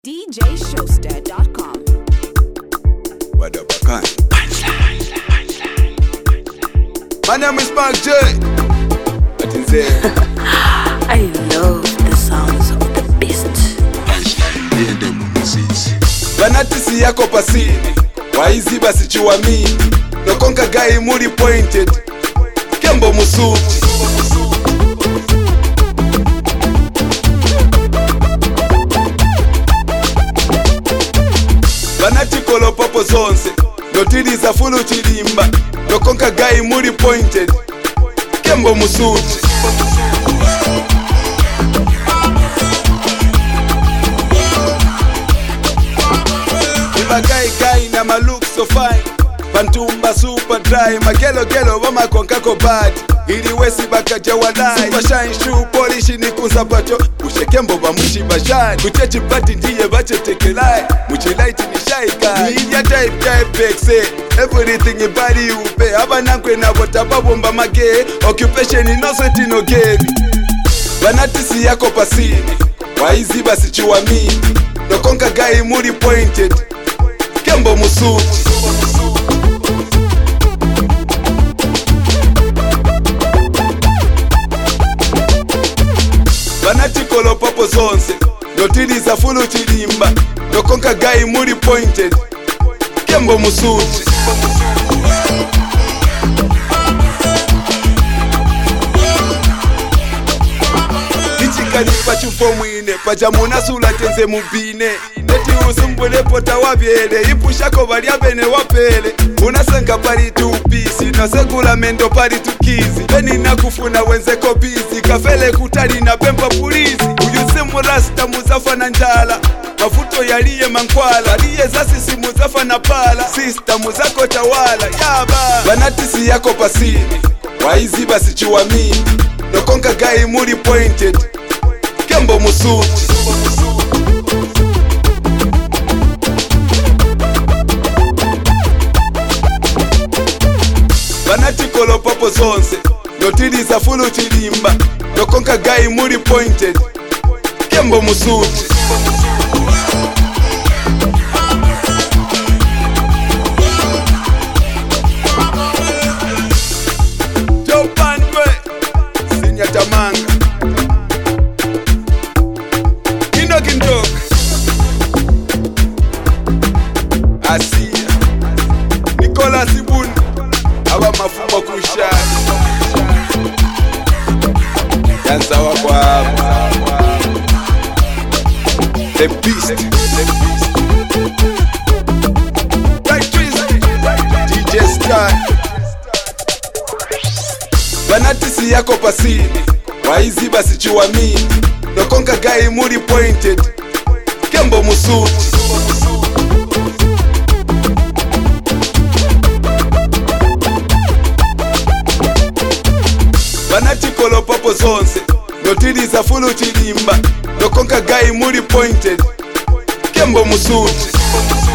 DJShowster.com. What up, Akan? My name is Mark J. What is it? I love the sounds of the beast. Banatisi yako pasini waizi basi chiwamini nokonka gai muri pointed Kembo musuti Banatikolo popo zonse notiriza fulu chilimba nokonka gai muri pointed Kembo musuti Gai na my look so fine Pantumba super dry Magelo gelo wama konkako bad Ili wesi bakaja walai Super shine shoe polish ni kunzapacho Ushekembo ba mushi bashani Kuchechi pati ndiye bache tekelai Muchi light ni shaika Media type bexe Everything ibari upe Aba nankwe na botababomba mage Occupation inoseti no geni Banatisi yako pasini Waizi basi chiwamini Nokonka gai muri pointed Kembo musuti Banatikolo popo zonse notiriza fulu chilimba nokonka gai muri pointed Kembo musuti Ichikani pachupo mwine pachamuna sula tenze mubine Neti usumbule pota wabyele Ipushako balia bene wapele Unasenga pari tupisi Nasegula mendo pari tukizi Beni nakufuna wenzeko bizi Kafele kutali na pempa pulizi Uyusimu rasta muzafa na njala Mafuto yaliye mankwala Liye zasisi muzafa na pala Sista muzako tawala Yaba Banatisi yako pasini Waizi basi chiwamini Nokonka gai muri pointed Kembo musuti Banatikolo popo zonse notiriza fulu chilimba nokonka gai muri pointed Kembo musuti Jopandwe Sinya Tamanga Kindok Asia Nicolas Ibuni Aba mafumo kushani Yanza wakwa The Beast Right Twisty DJ Star Banatisi yako pasini Waizi basi chiwamini Nokonka gai muri pointed Kembo musuti Banatikolo popo zonse notiriza fulu chilimba nokonka gai muri pointed Kembo musuti